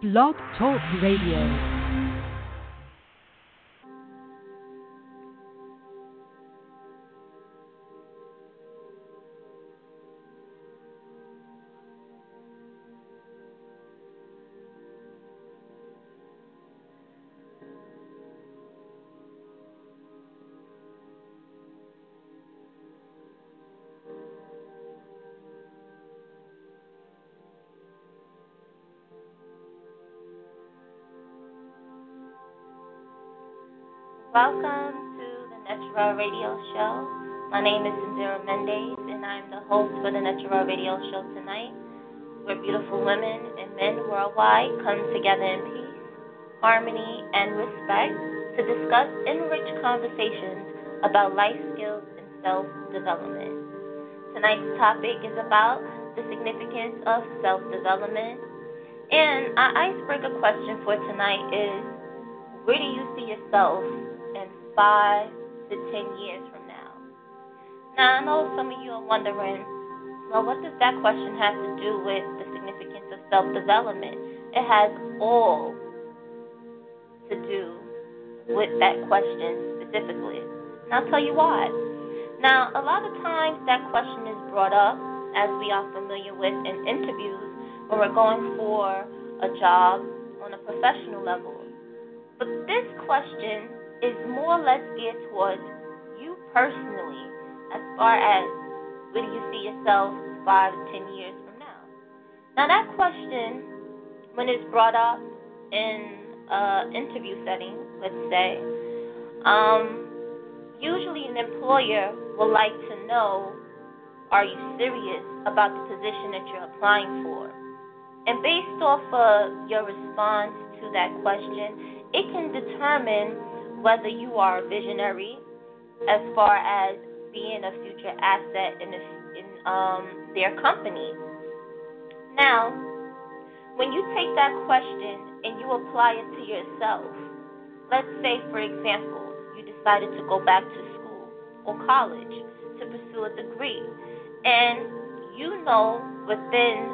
Blog Talk Radio. Welcome to the Natural Radio Show. My name is Indira Mendez, and I'm the host for the Natural Radio Show tonight, where beautiful women and men worldwide come together in peace, harmony, and respect to discuss enriched conversations about life skills and self-development. Tonight's topic is about the significance of self-development, and our icebreaker question for tonight is, where do you see yourself in 5 to 10 years from now? Now, I know some of you are wondering, well, what does that question have to do with the significance of self-development? It has all to do with that question specifically. And I'll tell you why. Now, a lot of times that question is brought up, as we are familiar with in interviews, when we're going for a job on a professional level. But this question is more or less geared towards you personally, as far as where do you see yourself 5 to 10 years from now. Now that question, when it's brought up in an interview setting, let's say, usually an employer will like to know, are you serious about the position that you're applying for? And based off of your response to that question, it can determine whether you are a visionary as far as being a future asset in their company. Now, when you take that question and you apply it to yourself, let's say, for example, you decided to go back to school or college to pursue a degree, and you know within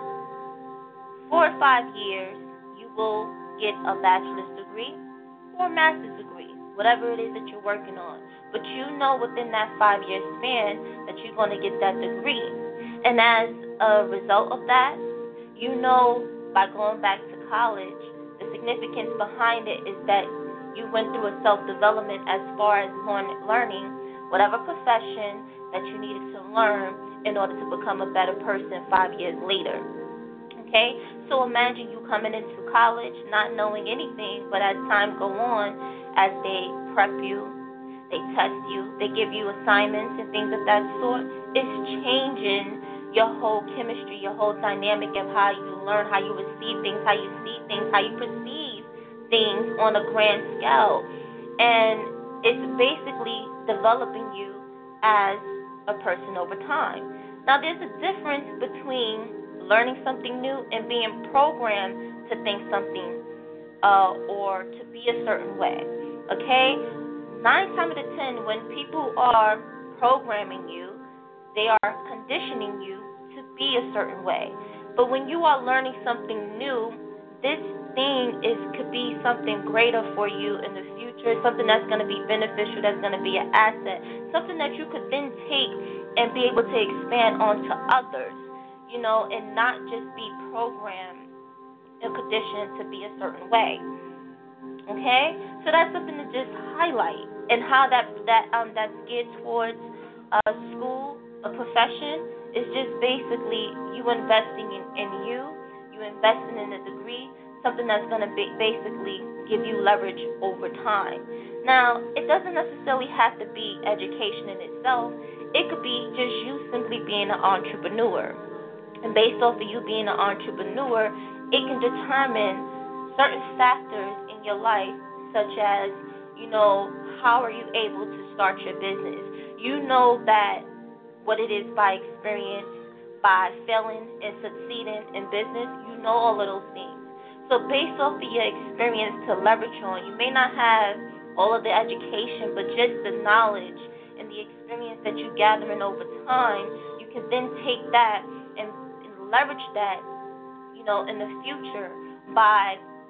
4 or 5 years you will get a bachelor's degree or a master's degree, whatever it is that you're working on. But you know within that 5-year span that you're going to get that degree. And as a result of that, you know by going back to college, the significance behind it is that you went through a self-development as far as learning whatever profession that you needed to learn in order to become a better person 5 years later. Okay? So imagine you coming into college not knowing anything, but as time go on, as they prep you, they test you, they give you assignments and things of that sort, it's changing your whole chemistry, your whole dynamic of how you learn, how you receive things, how you see things, how you perceive things on a grand scale. And it's basically developing you as a person over time. Now, there's a difference between learning something new and being programmed to think something or to be a certain way. Okay? 9 times out of 10, when people are programming you, they are conditioning you to be a certain way. But when you are learning something new, this thing could be something greater for you in the future, something that's going to be beneficial, that's going to be an asset, something that you could then take and be able to expand onto others, you know, and not just be programmed and conditioned to be a certain way. Okay? So that's something to just highlight, and how that's geared towards school, a profession, is just basically you investing in you investing in a degree, something that's going to basically give you leverage over time. Now, it doesn't necessarily have to be education in itself. It could be just you simply being an entrepreneur. And based off of you being an entrepreneur, it can determine certain factors in your life, such as, you know, how are you able to start your business? You know that what it is by experience, by failing and succeeding in business, you know all of those things. So based off of your experience to leverage on, you may not have all of the education, but just the knowledge and the experience that you're gathering over time, you can then take that and leverage that, you know, in the future by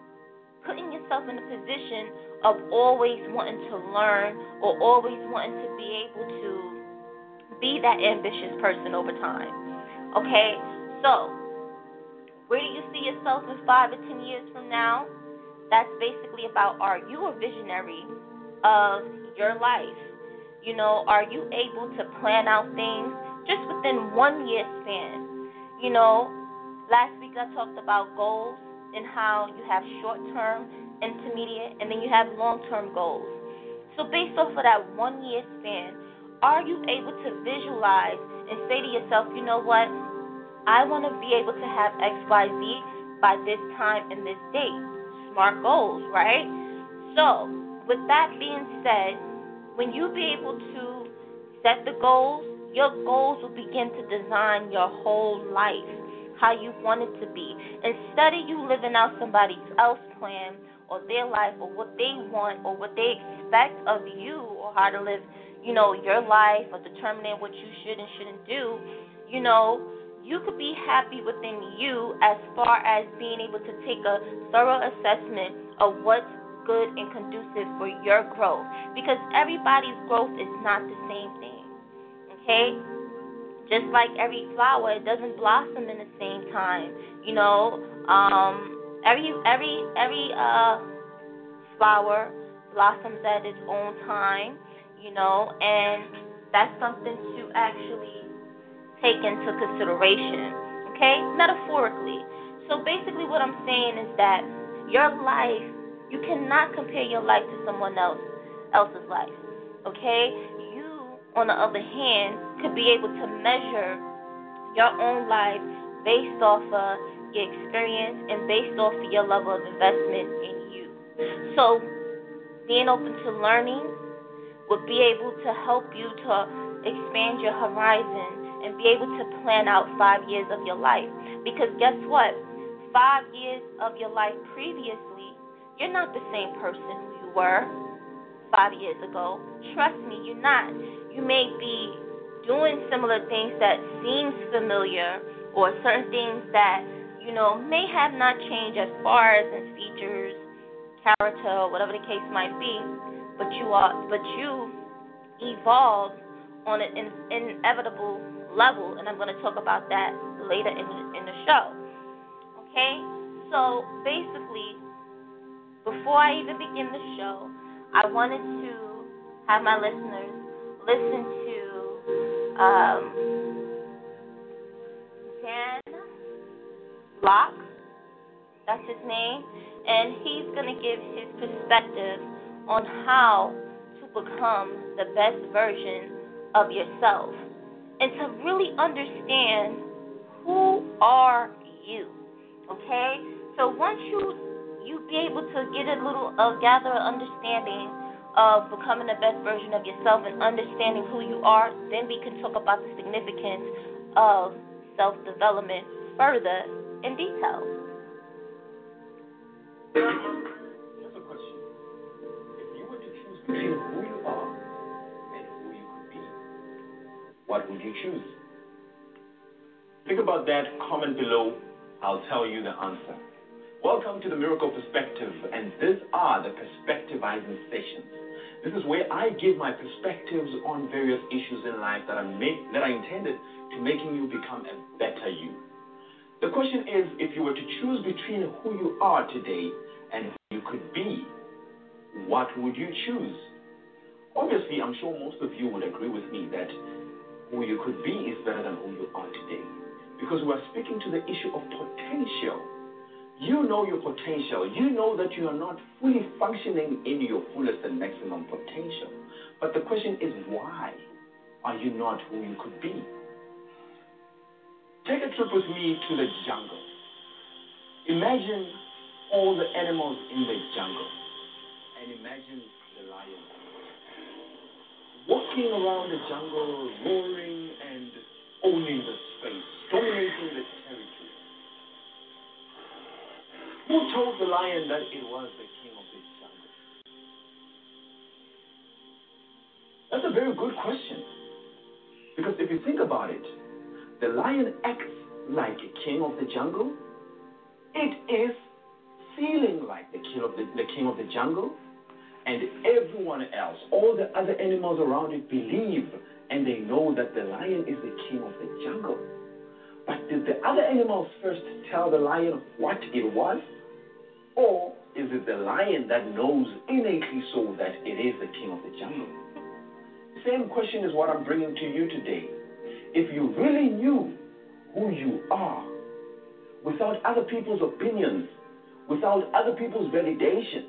putting yourself in a position of always wanting to learn or always wanting to be able to be that ambitious person over time. Okay? So, where do you see yourself in 5 or 10 years from now? That's basically about, are you a visionary of your life? You know, are you able to plan out things just within 1 year span? You know, last week I talked about goals and how you have short-term, intermediate, and then you have long-term goals. So based off of that 1 year span, are you able to visualize and say to yourself, you know what, I want to be able to have X, Y, Z by this time and this date. Smart goals, right? So, with that being said, when you be able to set the goals, your goals will begin to design your whole life, how you want it to be. Instead of you living out somebody else's plan or their life or what they want or what they expect of you or how to live, you know, your life or determining what you should and shouldn't do, you know, you could be happy within you as far as being able to take a thorough assessment of what's good and conducive for your growth, because everybody's growth is not the same thing. Okay? Just like every flower, it doesn't blossom in the same time. You know, every flower blossoms at its own time, you know, and that's something to actually take into consideration, okay, metaphorically. So basically what I'm saying is that your life, you cannot compare your life to someone else's life, okay? You, on the other hand, could be able to measure your own life based off of your experience and based off of your level of investment in you. So being open to learning would be able to help you to expand your horizon and be able to plan out 5 years of your life. Because guess what? 5 years of your life previously, you're not the same person who you were 5 years ago. Trust me, you're not. You may be doing similar things that seems familiar or certain things that, you know, may have not changed as far as in features, character, or whatever the case might be, but you evolve on an inevitable level, and I'm going to talk about that later in the show. Okay? So basically, before I even begin the show, I wanted to have my listeners listen to Dan Locke, that's his name, and he's going to give his perspective on how to become the best version of yourself and to really understand who are you, okay? So once you be able to get a little gather an understanding of becoming the best version of yourself and understanding who you are, then we can talk about the significance of self-development further in detail. Here's a question. If you were to choose between who you are and who you could be, what would you choose? Think about that, comment below. I'll tell you the answer. Welcome to the Miracle Perspective, and these are the Perspectivizing Sessions. This is where I give my perspectives on various issues in life that are intended to making you become a better you. The question is, if you were to choose between who you are today and who you could be, what would you choose? Obviously, I'm sure most of you would agree with me that who you could be is better than who you are today, because we're speaking to the issue of potential. You know your potential. You know that you are not fully functioning in your fullest and maximum potential. But the question is, why are you not who you could be? Take a trip with me to the jungle. Imagine all the animals in the jungle. And imagine the lion walking around the jungle, roaring and owning the space, dominating the territory. Who told the lion that it was the king of this jungle? That's a very good question. Because if you think about it, the lion acts like a king of the jungle. It is feeling like the king of the jungle, and everyone else, all the other animals around it believe and they know that the lion is the king of the jungle. But did the other animals first tell the lion what it was? Or is it the lion that knows innately so that it is the king of the jungle? Same question is what I'm bringing to you today. If you really knew who you are, without other people's opinions, without other people's validation,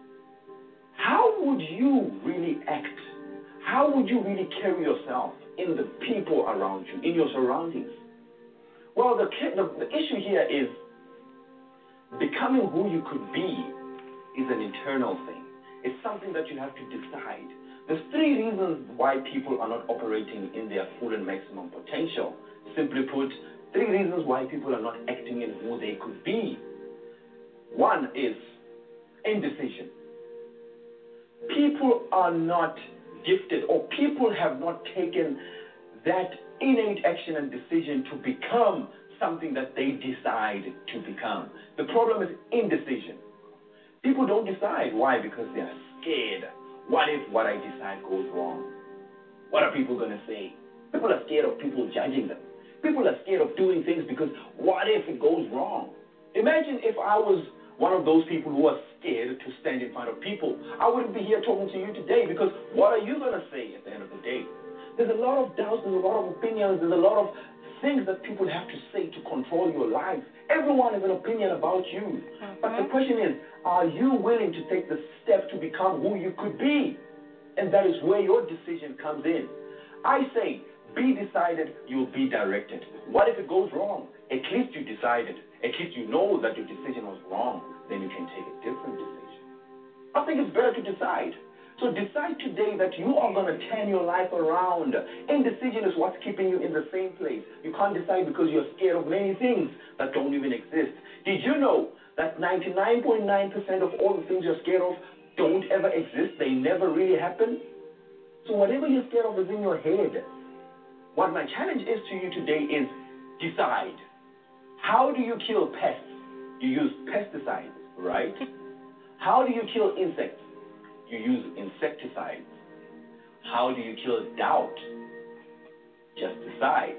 how would you really act? How would you really carry yourself in the people around you, in your surroundings? Well, the issue here is becoming who you could be is an internal thing. It's something that you have to decide. There's 3 reasons why people are not operating in their full and maximum potential. Simply put, 3 reasons why people are not acting in who they could be. 1 is indecision. People are not gifted, or people have not taken that innate action and decision to become something that they decide to become. The problem is indecision. People don't decide. Why? Because they are scared. What if what I decide goes wrong? What are people going to say? People are scared of people judging them. People are scared of doing things because what if it goes wrong? Imagine if I was one of those people who are scared to stand in front of people. I wouldn't be here talking to you today, because what are you going to say at the end of the day? There's a lot of doubts, there's a lot of opinions, there's a lot of things that people have to say to control your life. Everyone has an opinion about you. But the question is, are you willing to take the step to become who you could be? And that is where your decision comes in. I say, be decided, you'll be directed. What if it goes wrong? At least you decided. At least you know that your decision was wrong. Then you can take a different decision. I think it's better to decide. So decide today that you are going to turn your life around. Indecision is what's keeping you in the same place. You can't decide because you're scared of many things that don't even exist. Did you know that 99.9% of all the things you're scared of don't ever exist? They never really happen? So whatever you're scared of is in your head. What my challenge is to you today is decide. How do you kill pests? You use pesticides, right? How do you kill insects? You use insecticides. How do you kill doubt? Just decide.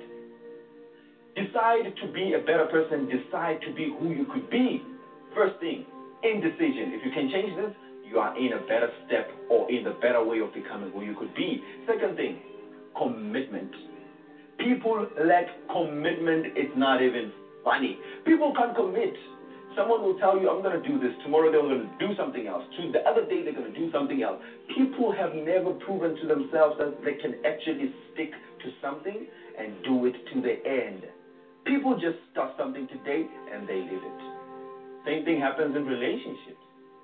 Decide to be a better person. Decide to be who you could be. First thing, indecision. If you can change this, you are in a better step or in the better way of becoming who you could be. Second thing, commitment. People lack commitment. It's not even funny. People can't commit. Someone will tell you, I'm going to do this. Tomorrow they're going to do something else. The other day they're going to do something else. People have never proven to themselves that they can actually stick to something and do it to the end. People just start something today and they leave it. Same thing happens in relationships.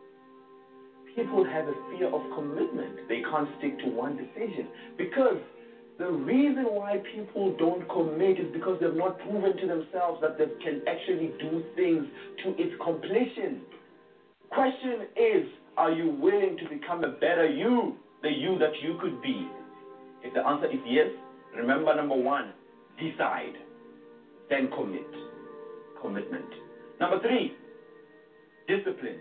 People have a fear of commitment. They can't stick to one decision because the reason why people don't commit is because they've not proven to themselves that they can actually do things to its completion. Question is, are you willing to become a better you, the you that you could be? If the answer is yes, remember number 1, decide, then commit. Commitment. Number 3, discipline.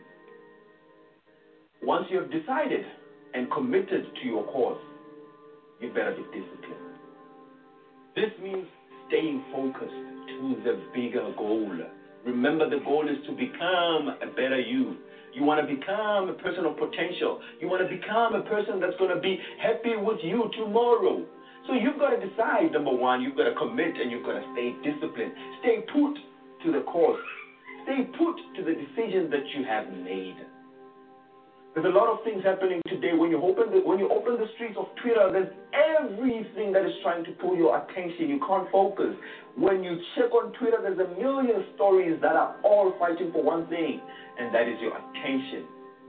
Once you have decided and committed to your cause, you better be disciplined. This means staying focused to the bigger goal. Remember, the goal is to become a better you. You want to become a person of potential. You want to become a person that's going to be happy with you tomorrow. So you've got to decide, number 1, you've got to commit and you've got to stay disciplined. Stay put to the course. Stay put to the decision that you have made. There's a lot of things happening today. When you open the streets of Twitter, there's everything that is trying to pull your attention. You can't focus. When you check on Twitter, there's a million stories that are all fighting for one thing, and that is your attention.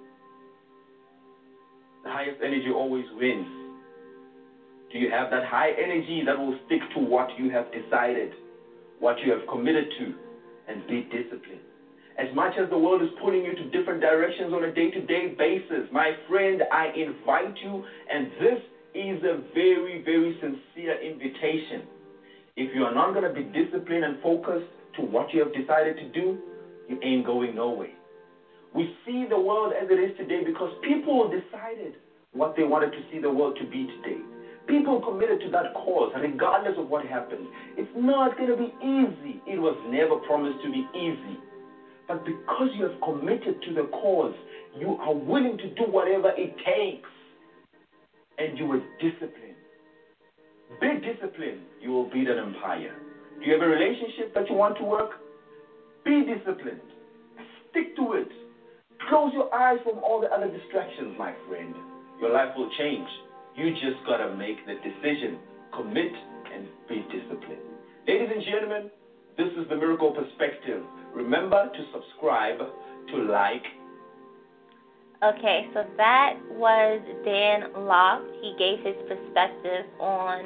The highest energy always wins. Do you have that high energy that will stick to what you have decided, what you have committed to, and be disciplined? As much as the world is pulling you to different directions on a day-to-day basis, my friend, I invite you, and this is a very, very sincere invitation. If you are not going to be disciplined and focused to what you have decided to do, you ain't going nowhere. We see the world as it is today because people decided what they wanted to see the world to be today. People committed to that cause regardless of what happened. It's not going to be easy. It was never promised to be easy. But because you have committed to the cause, you are willing to do whatever it takes. And you were disciplined. Be disciplined. You will build an empire. Do you have a relationship that you want to work? Be disciplined. Stick to it. Close your eyes from all the other distractions, my friend. Your life will change. You just got to make the decision, commit, and be disciplined. Ladies and gentlemen, this is the Miracle Perspective. Remember to subscribe, to like. Okay, so that was Dan Lok. He gave his perspective on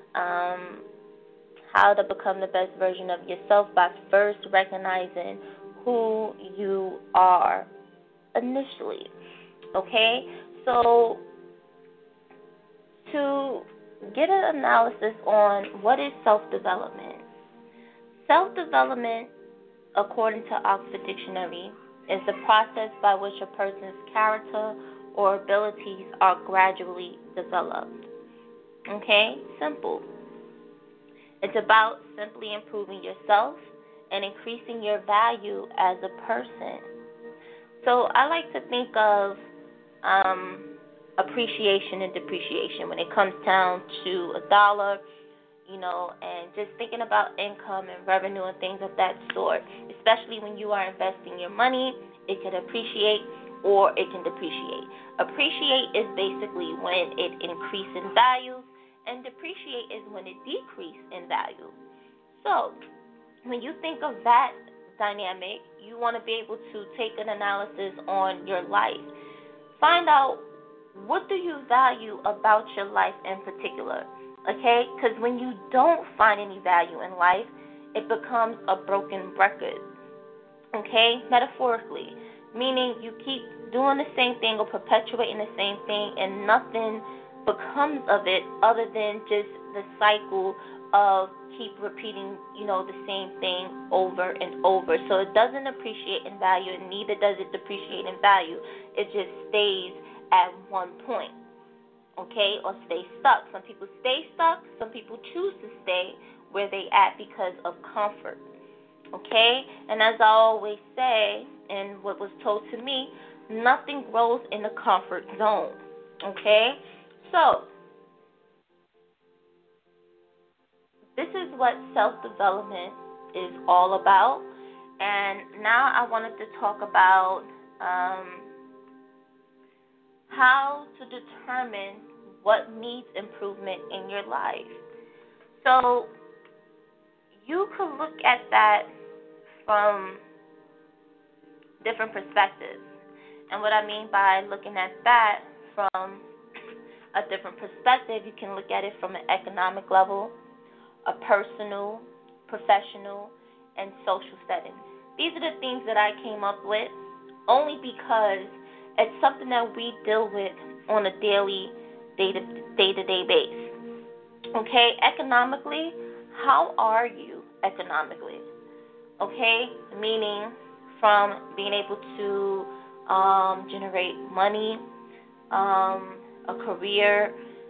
how to become the best version of yourself by first recognizing who you are initially. Okay, so to get an analysis on what is self-development. Self-development, according to Oxford Dictionary, is the process by which a person's character or abilities are gradually developed. Okay? Simple. It's about simply improving yourself and increasing your value as a person. So I like to think of appreciation and depreciation when it comes down to a dollar, and just thinking about income and revenue and things of that sort, especially when you are investing your money. It can appreciate or it can depreciate. Appreciate is basically when it increases in value, and depreciate is when it decreases in value. So when you think of that dynamic, you want to be able to take an analysis on your life. Find out, what do you value about your life in particular? Okay? Because when you don't find any value in life, it becomes a broken record. Okay? Metaphorically. Meaning you keep doing the same thing or perpetuating the same thing and nothing becomes of it other than just the cycle of keep repeating, the same thing over and over. So it doesn't appreciate in value, and neither does it depreciate in value. It just stays at one point, okay, or stay stuck. Some people stay stuck. Some people choose to stay where they at because of comfort, okay? And as I always say, and what was told to me, nothing grows in the comfort zone, okay? So this is what self-development is all about. And now I wanted to talk about how to determine what needs improvement in your life. So you could look at that from different perspectives. And what I mean by looking at that from a different perspective, you can look at it from an economic level, a personal, professional, and social setting. These are the things that I came up with only because it's something that we deal with on a daily, day-to-day basis. Okay, economically, how are you economically? Okay, meaning from being able to generate money, a career,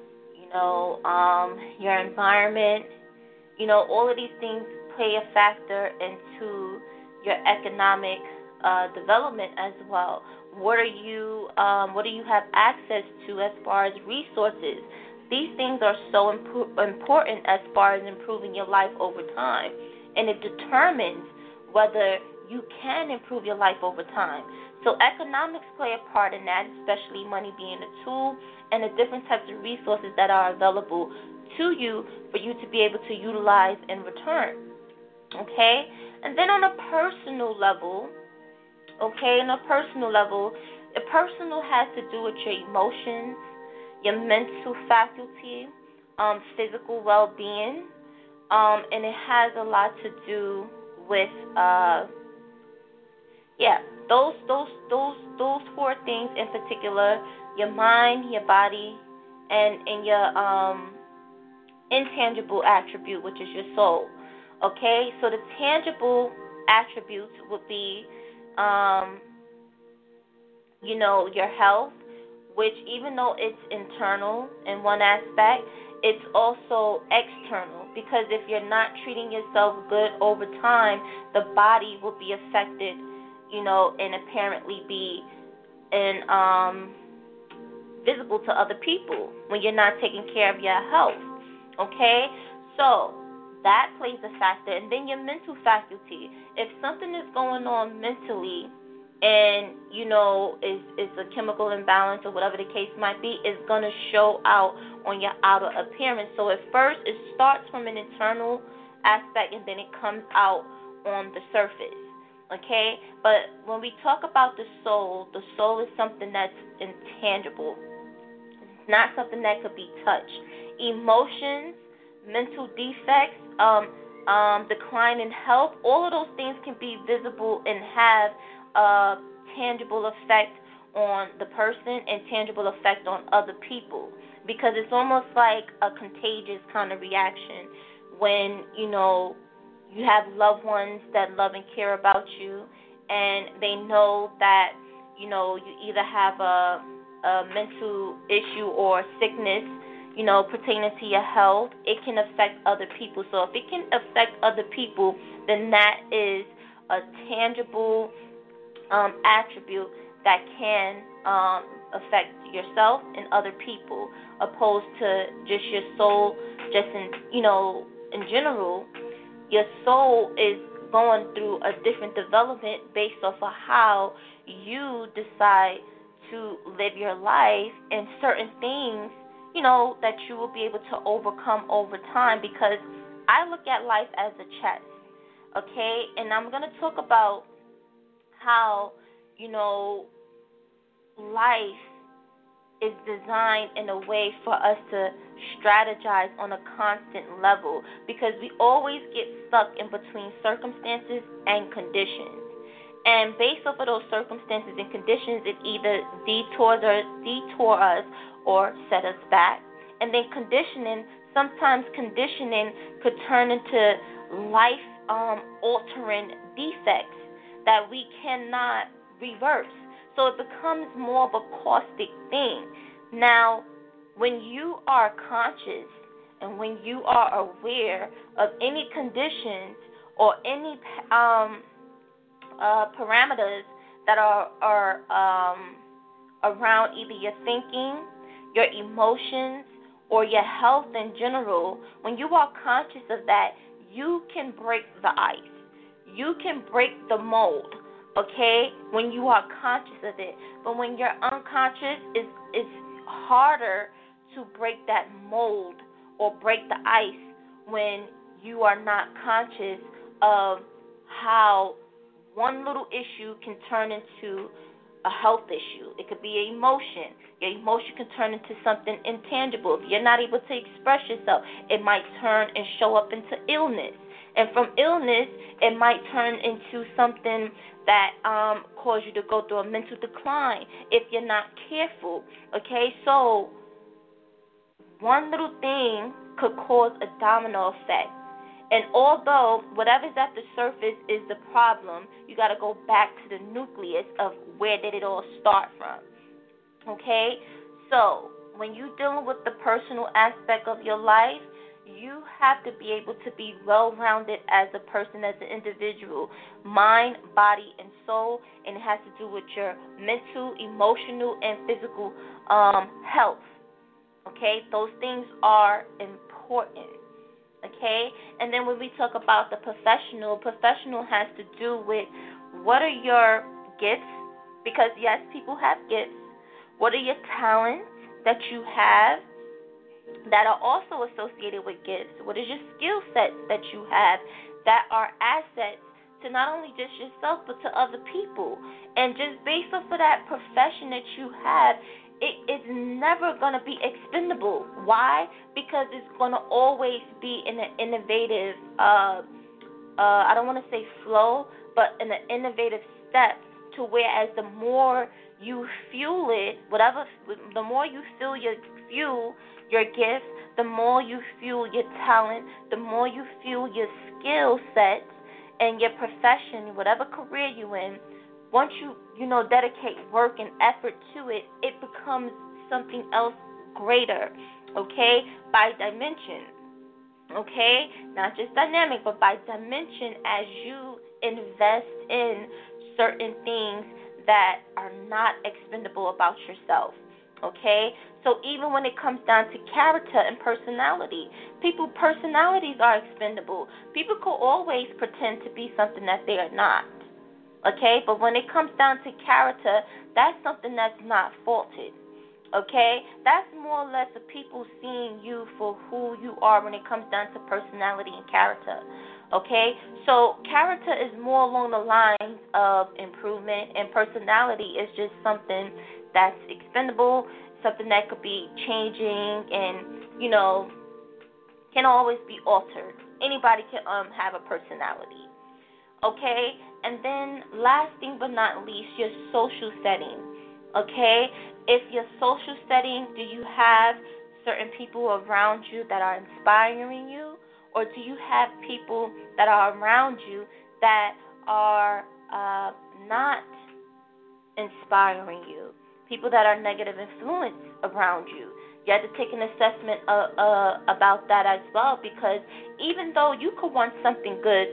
your environment, all of these things play a factor into your economic development as well. What do you have access to as far as resources? These things are so important as far as improving your life over time, and it determines whether you can improve your life over time. So economics play a part in that, especially money being a tool and the different types of resources that are available to you for you to be able to utilize in return. Okay? And then on a personal level, the personal has to do with your emotions, your mental faculty, physical well-being, and it has a lot to do with those four things in particular: your mind, your body, and your intangible attribute, which is your soul. Okay, so the tangible attributes would be your health, which even though it's internal in one aspect, it's also external, because if you're not treating yourself good over time, the body will be affected, and apparently be visible to other people when you're not taking care of your health. Okay? So that plays a factor. And then your mental faculty. If something is going on mentally and, is a chemical imbalance or whatever the case might be, it's going to show out on your outer appearance. So at first it starts from an internal aspect and then it comes out on the surface. Okay? But when we talk about the soul is something that's intangible. It's not something that could be touched. Emotions, mental defects, decline in health, all of those things can be visible and have a tangible effect on the person and tangible effect on other people, because it's almost like a contagious kind of reaction when, you have loved ones that love and care about you, and they know that, you either have a mental issue or sickness, pertaining to your health. It can affect other people. So if it can affect other people, then that is a tangible attribute that can affect yourself and other people, opposed to just your soul, just in general. Your soul is going through a different development based off of how you decide to live your life, and certain things, that you will be able to overcome over time, because I look at life as a chess, okay? And I'm going to talk about how, life is designed in a way for us to strategize on a constant level, because we always get stuck in between circumstances and conditions. And based off of those circumstances and conditions, it either detour us or set us back. And then sometimes conditioning could turn into life-altering defects that we cannot reverse. So it becomes more of a caustic thing. Now, when you are conscious and when you are aware of any conditions or any parameters that are around either your thinking, your emotions, or your health in general, when you are conscious of that, you can break the ice. You can break the mold, okay, when you are conscious of it. But when you're unconscious, it's harder to break that mold or break the ice when you are not conscious of how one little issue can turn into a health issue. It could be an emotion. Your emotion can turn into something intangible. If you're not able to express yourself, it might turn and show up into illness. And from illness, it might turn into something that cause you to go through a mental decline if you're not careful. Okay, so one little thing could cause a domino effect. And although whatever's at the surface is the problem, you got to go back to the nucleus of where did it all start from. Okay? So when you're dealing with the personal aspect of your life, you have to be able to be well-rounded as a person, as an individual, mind, body, and soul, and it has to do with your mental, emotional, and physical health. Okay? Those things are important. Okay? And then when we talk about the professional has to do with what are your gifts, because yes, people have gifts. What are your talents that you have that are also associated with gifts? What is your skill set that you have that are assets to not only just yourself but to other people? And just based off of that profession that you have, it is never going to be expendable. Why? Because it's going to always be in an innovative, I don't want to say flow, but in an innovative step, to whereas the more you fuel it, the more you fuel your gifts, the more you fuel your talent, the more you fuel your skill sets and your profession, whatever career you're in, once you know, dedicate work and effort to it, it becomes something else greater, okay, by dimension, okay, not just dynamic, but by dimension as you invest in certain things that are not expendable about yourself, okay? So even when it comes down to character and personality, personalities are expendable. People could always pretend to be something that they are not, okay? But when it comes down to character, that's something that's not faulted, okay? That's more or less the people seeing you for who you are when it comes down to personality and character, okay? So character is more along the lines of improvement, and personality is just something that's expendable, something that could be changing and, you know, can always be altered. Anybody can have a personality, okay? And then last thing but not least, your social setting, okay? If your social setting, do you have certain people around you that are inspiring you, or do you have people that are around you that are not inspiring you, people that are negative influence around you? You have to take an assessment about that as well, because even though you could want something good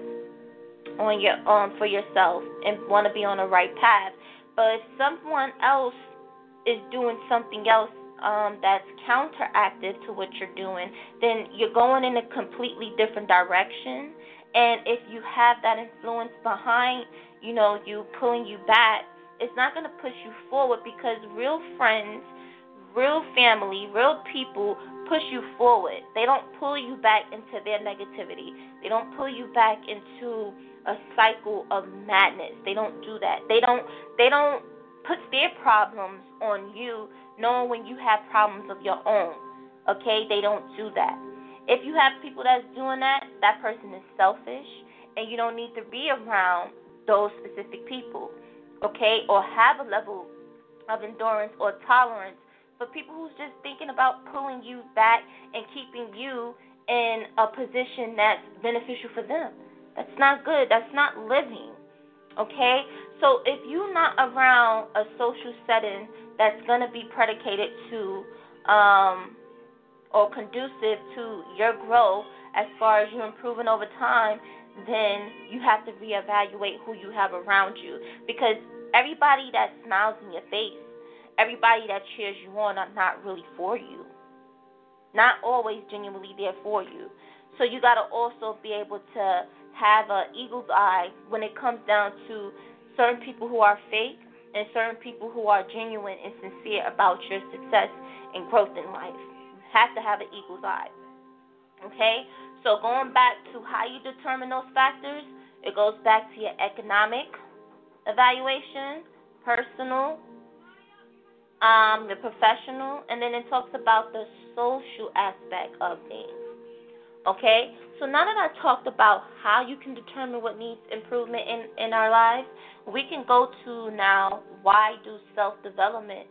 on your for yourself and want to be on the right path, but if someone else is doing something else that's counteractive to what you're doing, then you're going in a completely different direction. And if you have that influence behind, you know, you pulling you back, it's not going to push you forward, because real friends, real family, real people push you forward. They don't pull you back into their negativity. They don't pull you back into a cycle of madness. They don't do that. They don't put their problems on you, knowing when you have problems of your own. Okay? They don't do that. If you have people that's doing that, that person is selfish, and you don't need to be around those specific people. Okay? Or have a level of endurance or tolerance for people who's just thinking about pulling you back and keeping you in a position that's beneficial for them. That's not good. That's not living. Okay? So if you're not around a social setting that's going to be predicated to or conducive to your growth as far as you improving over time, then you have to reevaluate who you have around you. Because everybody that smiles in your face, everybody that cheers you on are not really for you. Not always genuinely there for you. So you got to also be able to have an eagle's eye when it comes down to certain people who are fake and certain people who are genuine and sincere about your success and growth in life. You have to have an eagle's eye. Okay? So going back to how you determine those factors, it goes back to your economic evaluation, personal, the professional, and then it talks about the social aspect of things. Okay? So now that I talked about how you can determine what needs improvement in our lives, we can go to now why self-development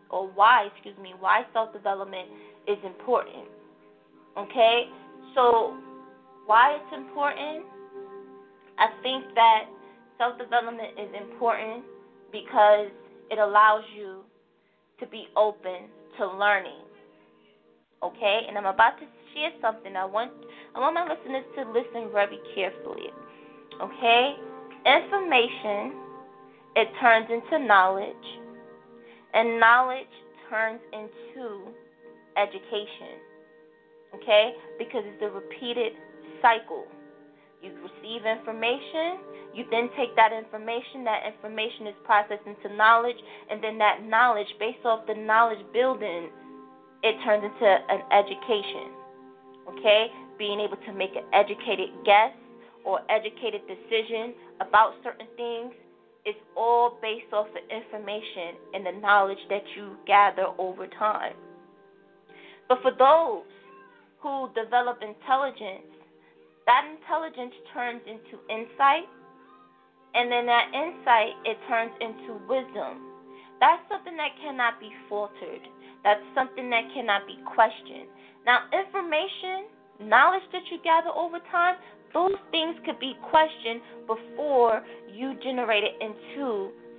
is important. Okay? So why it's important? I think that self-development is important because it allows you to be open to learning. Okay? And I'm about to share something. I want my listeners to listen very carefully. Okay? Information, it turns into knowledge, and knowledge turns into education. Okay? Because it's a repeated cycle. You receive information, you then take that information is processed into knowledge, and then that knowledge, based off the knowledge building, it turns into an education. Okay? Being able to make an educated guess or educated decision about certain things is all based off the information and the knowledge that you gather over time. But for those who develop intelligence, that intelligence turns into insight, and then that insight, it turns into wisdom. That's something that cannot be faltered. That's something that cannot be questioned. Now, information, knowledge that you gather over time, those things could be questioned before you generate it into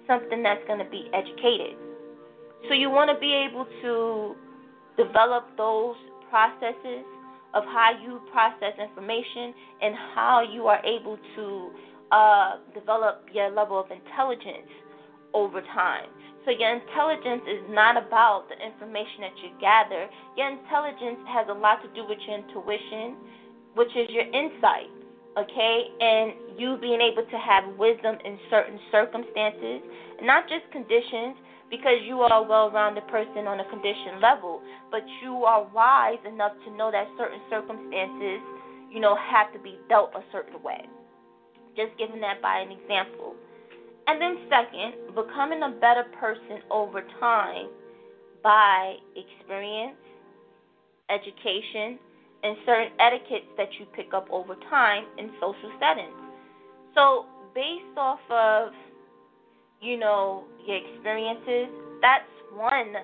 something that's going to be educated. So you want to be able to develop those processes of how you process information and how you are able to develop your level of intelligence over time. So your intelligence is not about the information that you gather. Your intelligence has a lot to do with your intuition, which is your insight, okay? And you being able to have wisdom in certain circumstances, not just conditions, because you are a well-rounded person on a condition level, but you are wise enough to know that certain circumstances, have to be dealt a certain way. Just giving that by an example. And then second, becoming a better person over time by experience, education, and certain etiquettes that you pick up over time in social settings. So based off of, your experiences, that's one,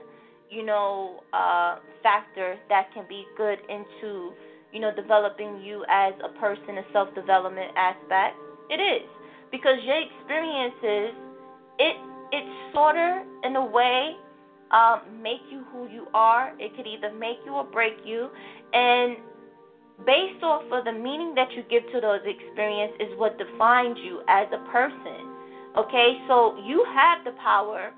factor that can be good into, developing you as a person, a self-development aspect. It is. Because your experiences, it sort of, in a way, make you who you are. It could either make you or break you. And based off of the meaning that you give to those experiences is what defines you as a person. Okay? So you have the power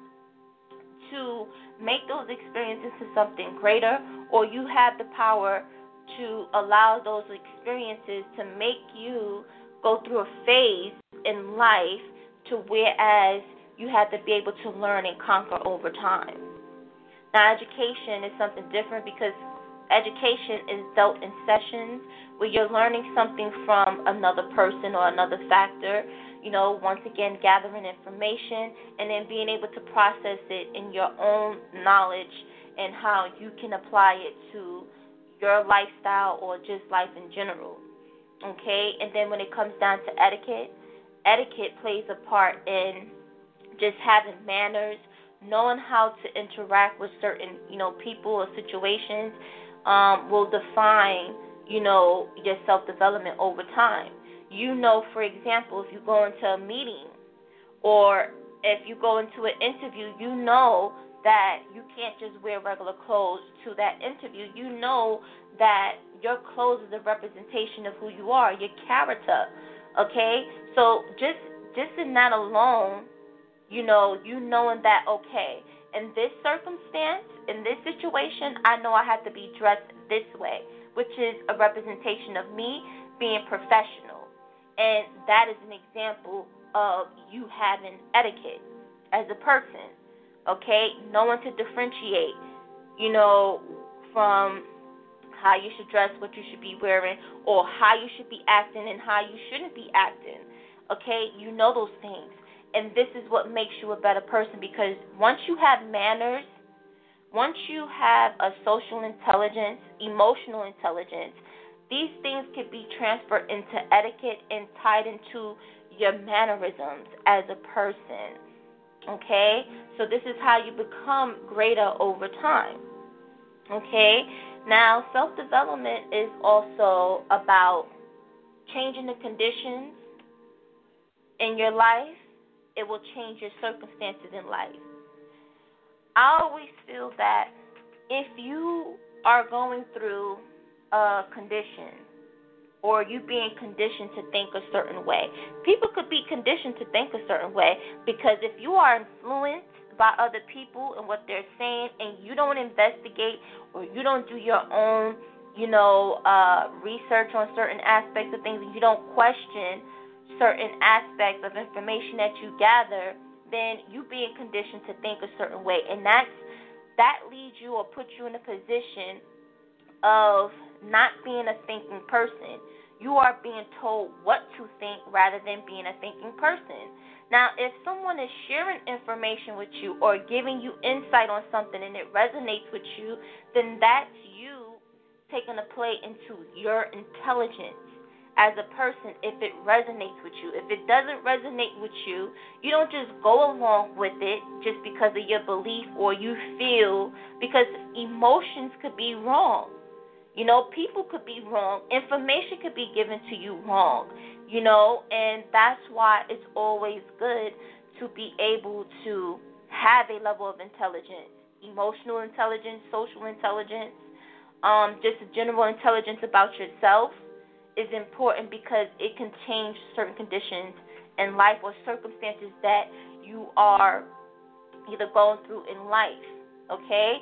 to make those experiences into something greater, or you have the power to allow those experiences to make you go through a phase in life to whereas you have to be able to learn and conquer over time. Now, education is something different because education is dealt in sessions where you're learning something from another person or another factor, once again gathering information and then being able to process it in your own knowledge and how you can apply it to your lifestyle or just life in general. Okay, and then when it comes down to etiquette plays a part in just having manners, knowing how to interact with certain, people or situations will define, your self-development over time. For example, if you go into a meeting or if you go into an interview, you know that you can't just wear regular clothes to that interview. You know that your clothes is a representation of who you are, your character, okay? So just in that alone, you knowing that, okay, in this circumstance, in this situation, I know I have to be dressed this way, which is a representation of me being professional. And that is an example of you having etiquette as a person, okay? Knowing to differentiate, from how you should dress, what you should be wearing, or how you should be acting and how you shouldn't be acting, okay? You know those things. And this is what makes you a better person, because once you have manners, once you have a social intelligence, emotional intelligence, these things could be transferred into etiquette and tied into your mannerisms as a person, okay? So this is how you become greater over time, okay? Now, self-development is also about changing the conditions in your life. It will change your circumstances in life. I always feel that if you are going through a condition or you being conditioned to think a certain way, people could be conditioned to think a certain way because if you are influenced by other people and what they're saying and you don't investigate or you don't do your own, research on certain aspects of things and you don't question certain aspects of information that you gather, then you being conditioned to think a certain way. And that leads you or puts you in a position of not being a thinking person. You are being told what to think rather than being a thinking person. Now, if someone is sharing information with you or giving you insight on something and it resonates with you, then that's you taking a play into your intelligence as a person if it resonates with you. If it doesn't resonate with you, you don't just go along with it just because of your belief or you feel, because emotions could be wrong. People could be wrong. Information could be given to you wrong, and that's why it's always good to be able to have a level of intelligence, emotional intelligence, social intelligence, just a general intelligence about yourself is important because it can change certain conditions in life or circumstances that you are either going through in life, okay?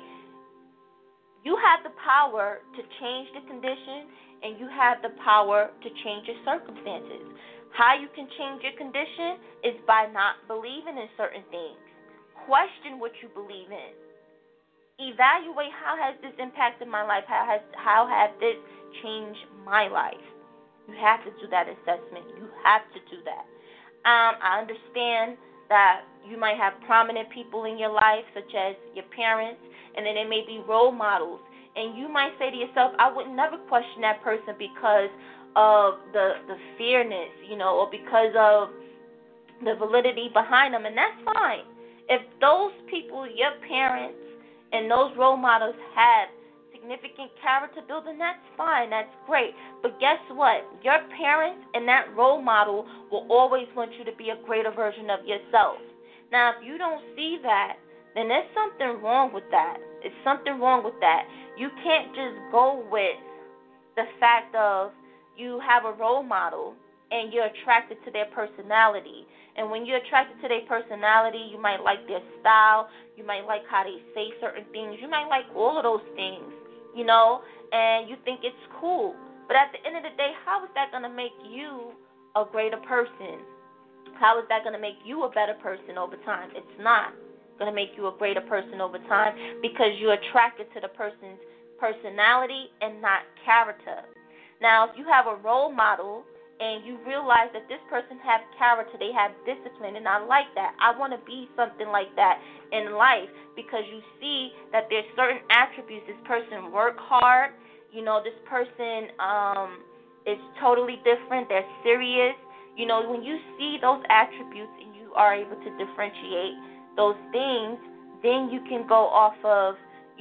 You have the power to change the condition, and you have the power to change your circumstances. How you can change your condition is by not believing in certain things. Question what you believe in. Evaluate, how has this impacted my life? How has this changed my life? You have to do that assessment. You have to do that. I understand that you might have prominent people in your life, such as your parents, and then there may be role models. And you might say to yourself, I would never question that person because of the fairness, or because of the validity behind them, and that's fine. If those people, your parents, and those role models have significant character building, that's fine, that's great. But guess what? Your parents and that role model will always want you to be a greater version of yourself. Now, if you don't see that, then there's something wrong with that. It's something wrong with that. You can't just go with the fact of you have a role model and you're attracted to their personality. And when you're attracted to their personality, you might like their style, you might like how they say certain things, you might like all of those things, and you think it's cool. But at the end of the day, how is that going to make you a greater person? How is that going to make you a better person over time? It's not going to make you a greater person over time because you're attracted to the person's personality and not character. Now, if you have a role model and you realize that this person has character, they have discipline, and I like that. I want to be something like that in life because you see that there's certain attributes. This person work hard. This person is totally different. They're serious. When you see those attributes and you are able to differentiate those things, then you can go off of,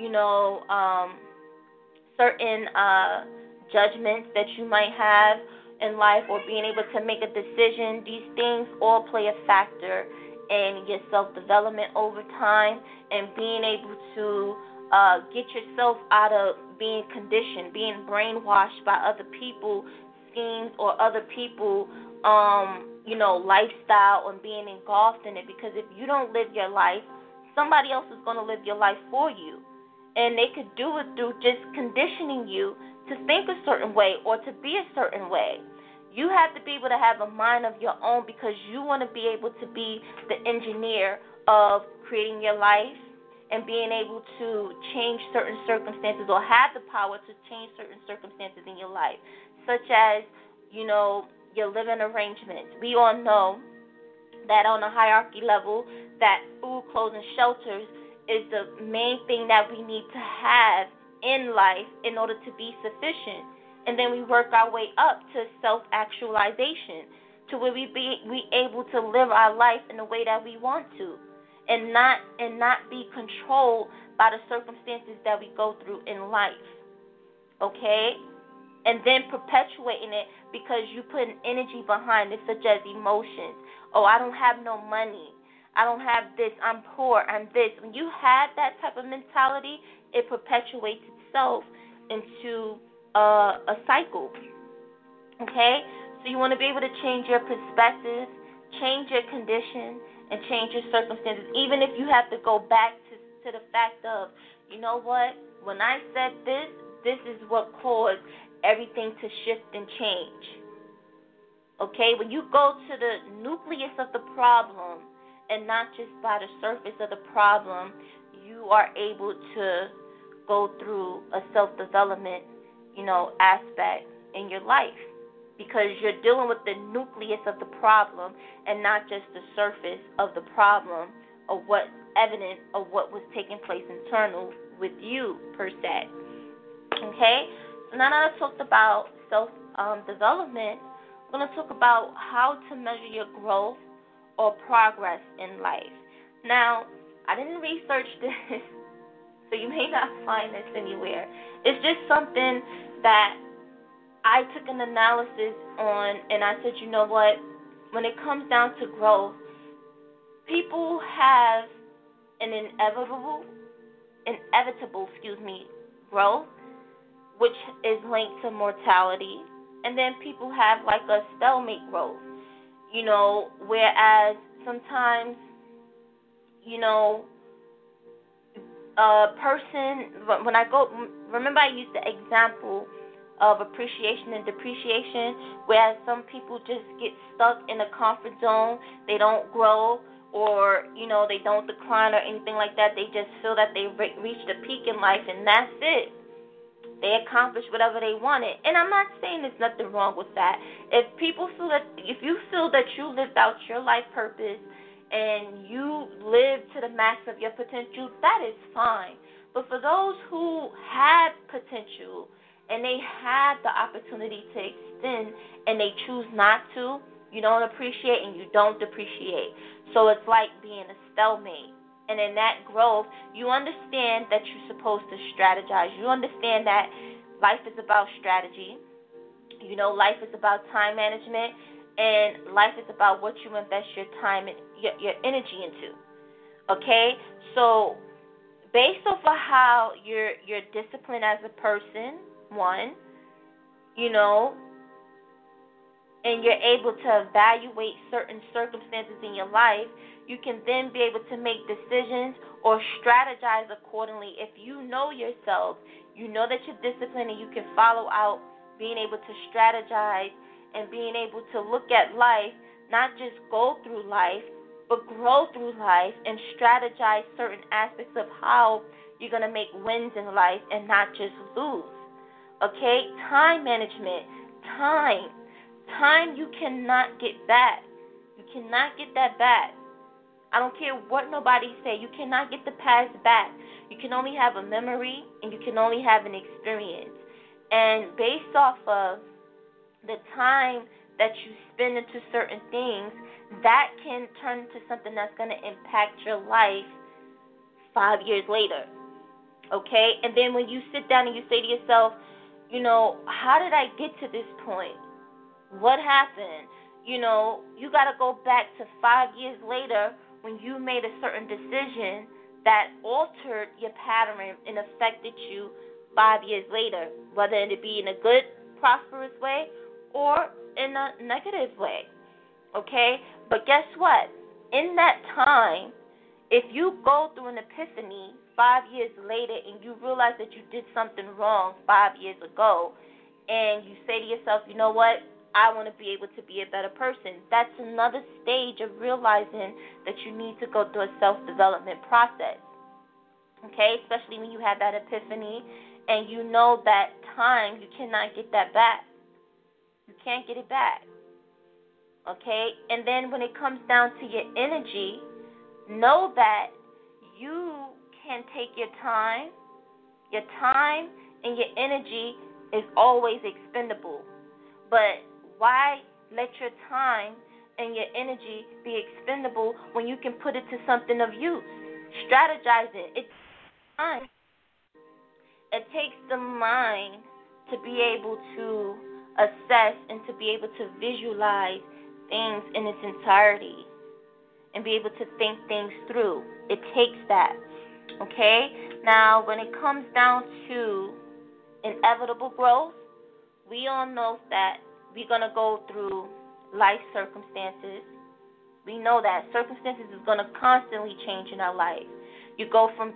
certain judgments that you might have in life or being able to make a decision. These things all play a factor in your self-development over time and being able to get yourself out of being conditioned, being brainwashed by other people's schemes or other people's, lifestyle and being engulfed in it. Because if you don't live your life, somebody else is going to live your life for you. And they could do it through just conditioning you to think a certain way or to be a certain way. You have to be able to have a mind of your own because you want to be able to be the engineer of creating your life and being able to change certain circumstances or have the power to change certain circumstances in your life, such as, your living arrangements. We all know that on a hierarchy level that food, clothes, and shelters is the main thing that we need to have in life in order to be sufficient. And then we work our way up to self-actualization, to where we able to live our life in the way that we want to, and not be controlled by the circumstances that we go through in life. Okay? And then perpetuating it because you put an energy behind it, such as emotions. Oh, I don't have no money. I don't have this. I'm poor. I'm this. When you have that type of mentality, it perpetuates itself into a cycle. Okay? So you want to be able to change your perspective, change your condition, and change your circumstances, even if you have to go back to the fact of, you know what, when I said this is what caused everything to shift and change. Okay? When you go to the nucleus of the problem and not just by the surface of the problem, you are able to go through a self-development, aspect in your life because you're dealing with the nucleus of the problem and not just the surface of the problem or what's evident of what was taking place internal with you per se. Okay? So now that I've talked about self-development, I'm going to talk about how to measure your growth or progress in life. Now, I didn't research this, so you may not find this anywhere. It's just something that I took an analysis on, and I said, you know what? When it comes down to growth, people have an inevitable, growth, which is linked to mortality, and then people have like a stalemate growth. Whereas sometimes, a person, when I go, remember I used the example of appreciation and depreciation, whereas some people just get stuck in a comfort zone, they don't grow, or, they don't decline or anything like that. They just feel that they reached a peak in life, and that's it. They accomplished whatever they wanted. And I'm not saying there's nothing wrong with that. If you feel that you lived out your life purpose and you live to the max of your potential, that is fine. But for those who have potential and they have the opportunity to extend and they choose not to, you don't appreciate and you don't depreciate. So it's like being a stalemate. And in that growth, you understand that you're supposed to strategize. You understand that life is about strategy. Life is about time management, and life is about what you invest your time and your energy into. Okay? So based off of how you're disciplined as a person, one, and you're able to evaluate certain circumstances in your life, you can then be able to make decisions or strategize accordingly. If you know yourself, you know that you're disciplined and you can follow out being able to strategize and being able to look at life, not just go through life, but grow through life and strategize certain aspects of how you're going to make wins in life and not just lose. Okay? Time management. Time you cannot get back. You cannot get that back. I don't care what nobody say. You cannot get the past back. You can only have a memory and you can only have an experience. And based off of the time that you spend into certain things, that can turn into something that's going to impact your life 5 years later. Okay? And then when you sit down and you say to yourself, how did I get to this point? What happened? You got to go back to 5 years later when you made a certain decision that altered your pattern and affected you 5 years later, whether it be in a good, prosperous way or in a negative way. Okay? But guess what? In that time, if you go through an epiphany 5 years later and you realize that you did something wrong 5 years ago, and you say to yourself, you know what? I want to be able to be a better person. That's another stage of realizing that you need to go through a self-development process. Okay? Especially when you have that epiphany and you know that time, you cannot get that back. You can't get it back. Okay? And then when it comes down to your energy, know that you can take your time. Your time and your energy is always expendable. But why let your time and your energy be expendable when you can put it to something of use? Strategizing. It's time. It takes the mind to be able to assess and to be able to visualize things in its entirety and be able to think things through. It takes that. Okay? Now, when it comes down to inevitable growth, we all know that we're going to go through life circumstances. We know that circumstances is going to constantly change in our life. You go from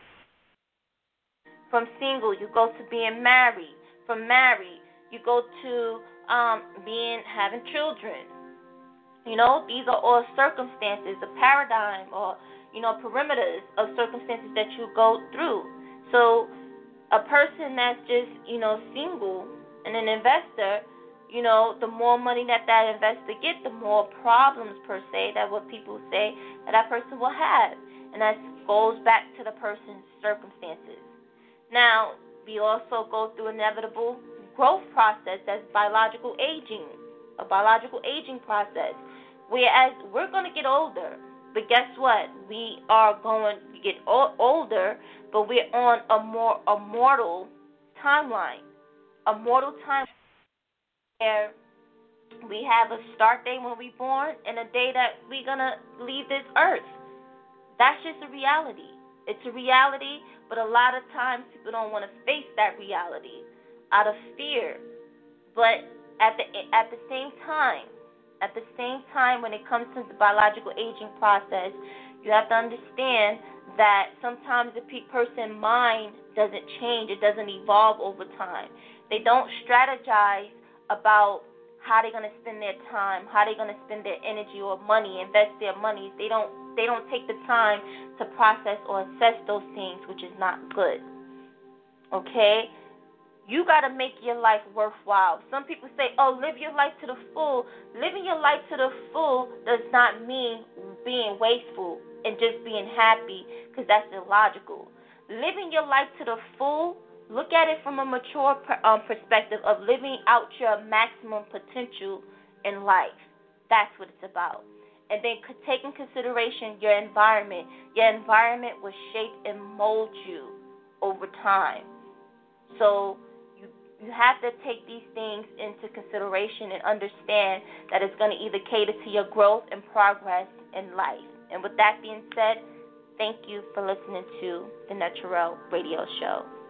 single, you go to being married. From married, you go to having children. These are all circumstances, a paradigm or, perimeters of circumstances that you go through. So a person that's just, single and an investor, the more money that investor gets, the more problems per se that what people say that person will have. And that goes back to the person's circumstances. Now, we also go through inevitable growth process as biological aging, a biological aging process. Whereas we're going to get older, but guess what? We are going to get older, but we're on a mortal timeline. A mortal timeline where We have a start date when we're born and a day that we're going to leave this earth. That's just a reality. It's a reality, but a lot of times people don't want to face that reality out of fear. But at the same time, when it comes to the biological aging process, you have to understand that sometimes the person's mind doesn't change. It doesn't evolve over time. They don't strategize about how they're going to spend their time, how they're going to spend their energy or money, invest their money. They don't take the time to process or assess those things, which is not good. Okay? You got to make your life worthwhile. Some people say, oh, live your life to the full. Living your life to the full does not mean being wasteful and just being happy, because that's illogical. Living your life to the full, look at it from a mature perspective of living out your maximum potential in life. That's what it's about. And then take in consideration your environment. Your environment will shape and mold you over time. So you have to take these things into consideration and understand that it's going to either cater to your growth and progress in life. And with that being said, thank you for listening to the Naturel Radio Show.